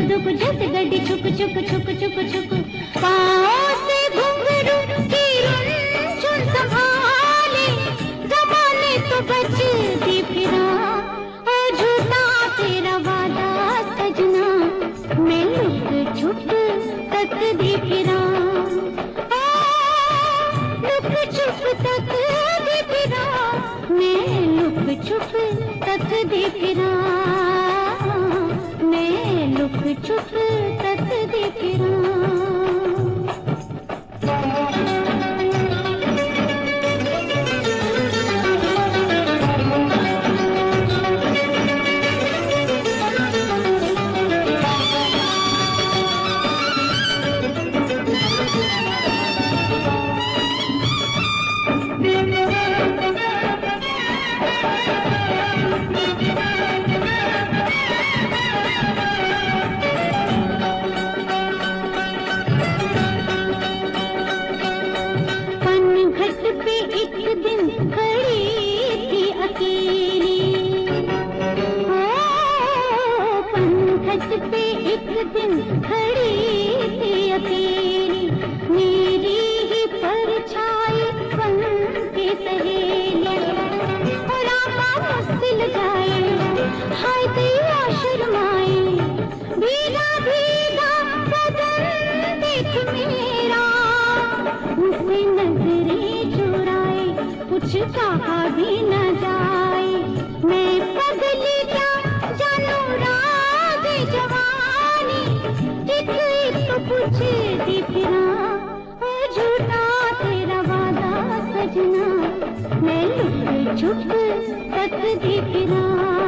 दुक जैसे गड्डी छुक छुक छुक छुक छुक पाँव से घुंघरू की रुनझुन संभाले जमाने तो बचती फिरा ओ झूठा तेरा वादा सजना मैं लुक छुप तक दी फिरा लुक छुप तक दी फिरा मैं लुक छुप तक दी फिरा मैं लुक छुप तक दी फिरा कुछ कहा भी न जाए मैं पगली क्या जानू राज जवानी एक तो पूछती फिरा ओ झूठा तेरा वादा सजना मैं लुक छुप तक दी फिरा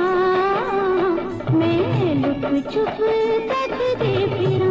मैं लुक छुप तक दी फिरा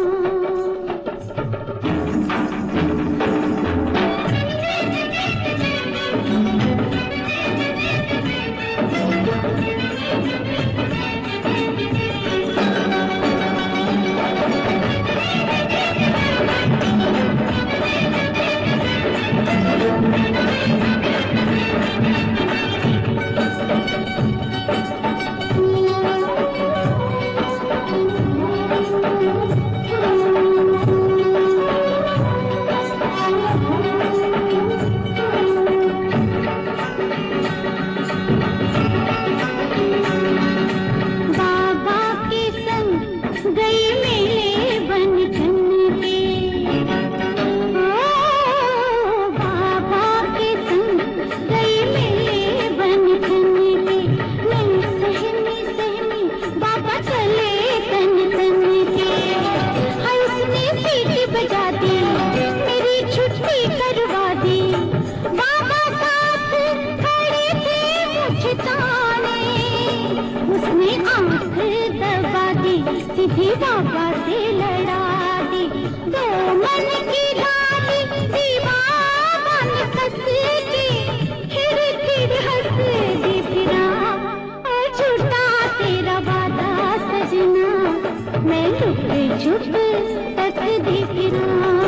सीधी बाबा से लड़ा दी दो मन की लाली दीवाना ने कस के खिड़ हंस दी फिरा और झूठा तेरा वादा सजना मैं लुक छुप तक दी फिरा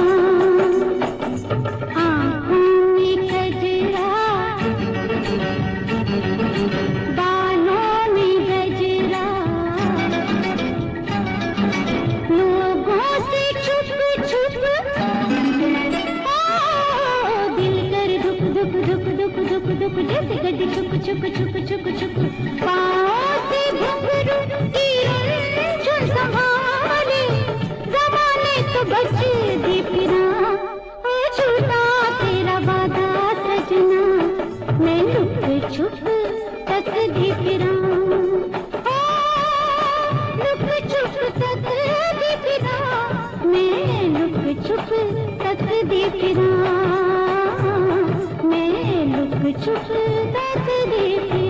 दुक जैसे गड्डी छुक छुक छुक छुक छुक पाँव से घुंघरू की रुनझुन संभाले जमाने तो बचती फिरा ओ झूठा तेरा वादा सजना मैं लुक छुप तक दी फिरा लुक छुप तक दी फिरा मैं लुक छुप तक दी फिरा मैं लुक छुप तक दी फिरा